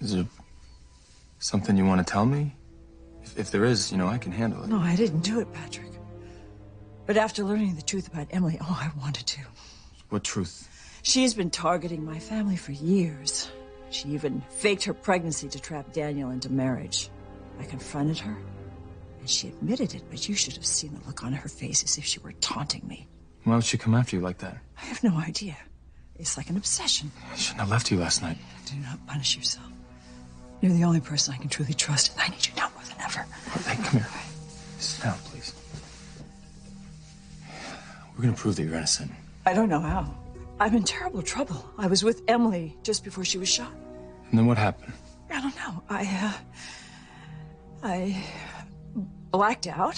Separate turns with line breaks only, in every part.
Is there something you want to tell me? If there is, you know, I can handle it.
No, I didn't do it, Patrick. But after learning the truth about Emily, oh, I wanted to.
What truth?
She's been targeting my family for years. She even faked her pregnancy to trap Daniel into marriage. I confronted her, and she admitted it, but you should have seen the look on her face as if she were taunting me.
Why would she come after you like that?
I have no idea. It's like an obsession.
I shouldn't have left you last night.
Do not punish yourself. You're the only person I can truly trust, and I need you now more than ever.
Hey, come here. Sit down, please. We're gonna prove that you're innocent.
I don't know how. I'm in terrible trouble. I was with Emily just before she was shot.
And then what happened?
I don't know. I blacked out.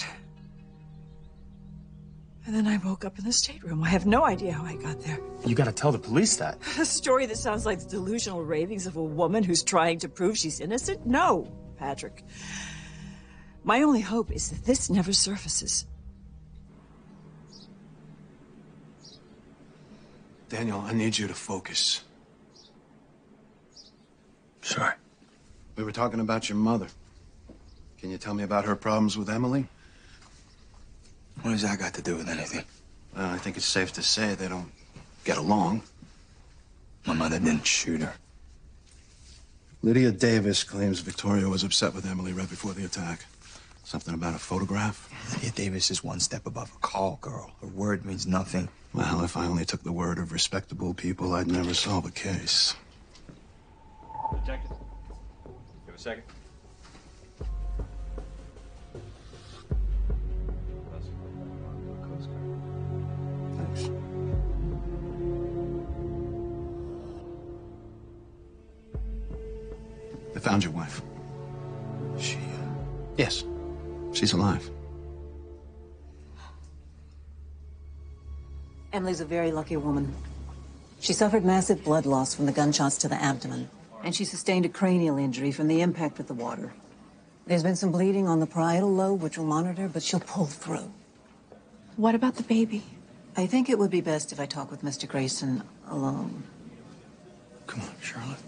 And then I woke up in the stateroom. I have no idea how I got there.
You gotta tell the police that.
A story that sounds like the delusional ravings of a woman who's trying to prove she's innocent? No, Patrick. My only hope is that this never surfaces.
Daniel, I need you to focus.
Sorry.
We were talking about your mother. Can you tell me about her problems with Emily?
What does that got to do with anything?
Well, I think it's safe to say they don't get along.
My mother didn't shoot her.
Lydia Davis claims Victoria was upset with Emily right before the attack. Something about a photograph?
Lydia Davis is one step above a call girl. Her word means nothing.
Well, if I only took the word of respectable people, I'd never solve a case.
Detective, give a second.
Thanks. They found your wife.
She,
Yes. She's alive.
Emily's a very lucky woman. She suffered massive blood loss from the gunshots to the abdomen, and she sustained a cranial injury from the impact with the water. There's been some bleeding on the parietal lobe, which we'll monitor, but she'll pull through.
What about the baby?
I think it would be best if I talk with Mr. Grayson alone.
come on, Charlotte.